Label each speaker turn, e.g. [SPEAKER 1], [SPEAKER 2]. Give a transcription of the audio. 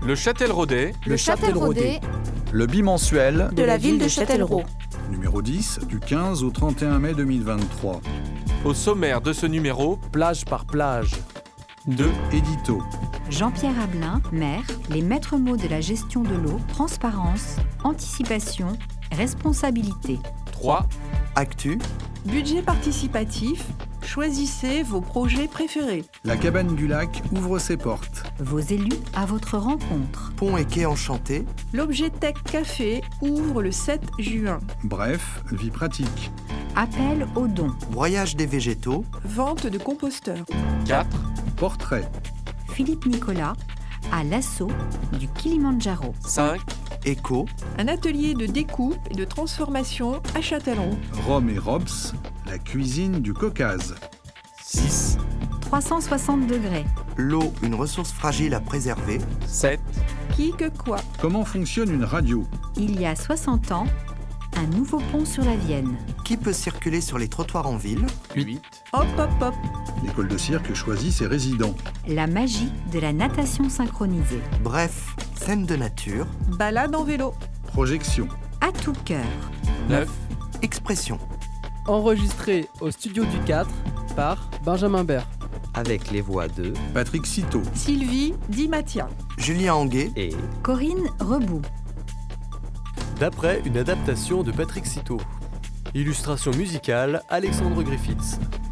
[SPEAKER 1] Le Châtelleraudais,
[SPEAKER 2] Le Châtelleraudais
[SPEAKER 3] Le bimensuel
[SPEAKER 2] de la ville de Châtellerault.
[SPEAKER 4] Numéro 10, du 15 au 31 mai 2023.
[SPEAKER 1] au sommaire de ce numéro,
[SPEAKER 5] Plage par plage.
[SPEAKER 1] 2.
[SPEAKER 4] Édito.
[SPEAKER 6] Jean-Pierre Abelin, maire, les maîtres mots de la gestion de l'eau, transparence, anticipation, responsabilité.
[SPEAKER 1] 3.
[SPEAKER 7] Actu,
[SPEAKER 2] Budget participatif, choisissez vos projets préférés.
[SPEAKER 4] La cabane du lac ouvre ses portes.
[SPEAKER 6] Vos élus à votre rencontre.
[SPEAKER 7] pont et quai enchanté,
[SPEAKER 2] L'objet Tech Café ouvre le 7 juin.
[SPEAKER 4] Bref, vie pratique.
[SPEAKER 6] Appel aux dons.
[SPEAKER 7] broyage des végétaux,
[SPEAKER 2] Vente de composteurs.
[SPEAKER 1] 4.
[SPEAKER 4] Portrait.
[SPEAKER 6] Philippe Nicolas à l'assaut du Kilimandjaro.
[SPEAKER 1] 5.
[SPEAKER 7] écho,
[SPEAKER 2] Un atelier de découpe et de transformation à Châtellerault.
[SPEAKER 4] Rome et Robs, la cuisine du Caucase.
[SPEAKER 1] 6.
[SPEAKER 6] 360 degrés.
[SPEAKER 7] l'eau, une ressource fragile à préserver,
[SPEAKER 1] 7.
[SPEAKER 2] Qui que quoi.
[SPEAKER 4] Comment fonctionne une radio?
[SPEAKER 6] Il y a 60 ans, un nouveau pont sur la Vienne.
[SPEAKER 7] qui peut circuler sur les trottoirs en ville,
[SPEAKER 1] 8.
[SPEAKER 2] Hop hop hop.
[SPEAKER 4] L'école de cirque choisit ses résidents.
[SPEAKER 6] La magie de la natation synchronisée.
[SPEAKER 7] bref, scène de nature,
[SPEAKER 2] Balade en vélo.
[SPEAKER 4] Projection.
[SPEAKER 6] À tout cœur.
[SPEAKER 1] 9.
[SPEAKER 7] expression,
[SPEAKER 5] Enregistré au studio du 4 par Benjamin Bert.
[SPEAKER 8] Avec les voix de
[SPEAKER 4] Patrick Citeau.
[SPEAKER 2] Sylvie Di Mattia.
[SPEAKER 7] Julien Anguet,
[SPEAKER 8] et
[SPEAKER 6] Corinne Rebout.
[SPEAKER 9] D'après une adaptation de Patrick Citeau. Illustration musicale, Alexandre Griffiths.